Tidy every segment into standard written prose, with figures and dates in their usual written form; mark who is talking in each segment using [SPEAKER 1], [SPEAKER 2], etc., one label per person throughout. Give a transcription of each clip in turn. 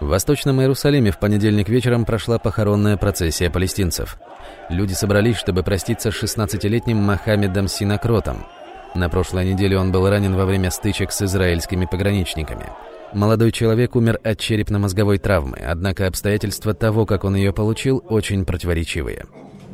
[SPEAKER 1] В Восточном Иерусалиме в понедельник вечером прошла похоронная процессия палестинцев. Люди собрались, чтобы проститься с 16-летним Мохаммедом Синакротом. На прошлой неделе он был ранен во время стычек с израильскими пограничниками. Молодой человек умер от черепно-мозговой травмы, однако обстоятельства того, как он ее получил, очень противоречивые.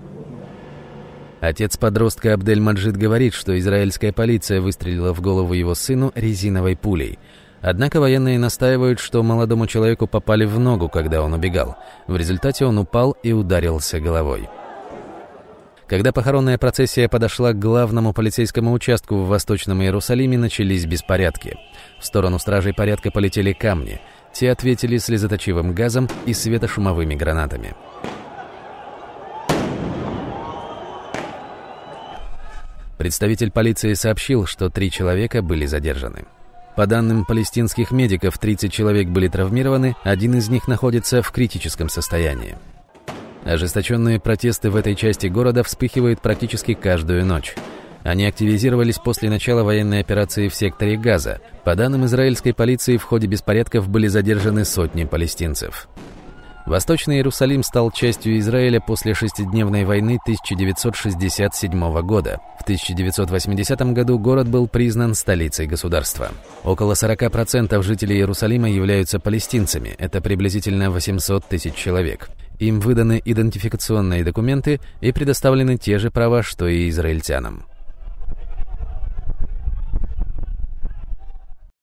[SPEAKER 1] Отец подростка Абдель-Маджид говорит, что израильская полиция выстрелила в голову его сыну резиновой пулей. Однако военные настаивают, что молодому человеку попали в ногу, когда он убегал. В результате он упал и ударился головой. Когда похоронная процессия подошла к главному полицейскому участку в Восточном Иерусалиме, начались беспорядки. В сторону стражей порядка полетели камни. Те ответили слезоточивым газом и светошумовыми гранатами. Представитель полиции сообщил, что 3 человека были задержаны. По данным палестинских медиков, 30 человек были травмированы, один из них находится в критическом состоянии. Ожесточенные протесты в этой части города вспыхивают практически каждую ночь. Они активизировались после начала военной операции в секторе Газа. По данным израильской полиции, в ходе беспорядков были задержаны сотни палестинцев. Восточный Иерусалим стал частью Израиля после шестидневной войны 1967 года. В 1980 году город был признан столицей государства. Около 40% жителей Иерусалима являются палестинцами, это приблизительно 800 тысяч человек. Им выданы идентификационные документы и предоставлены те же права, что и израильтянам.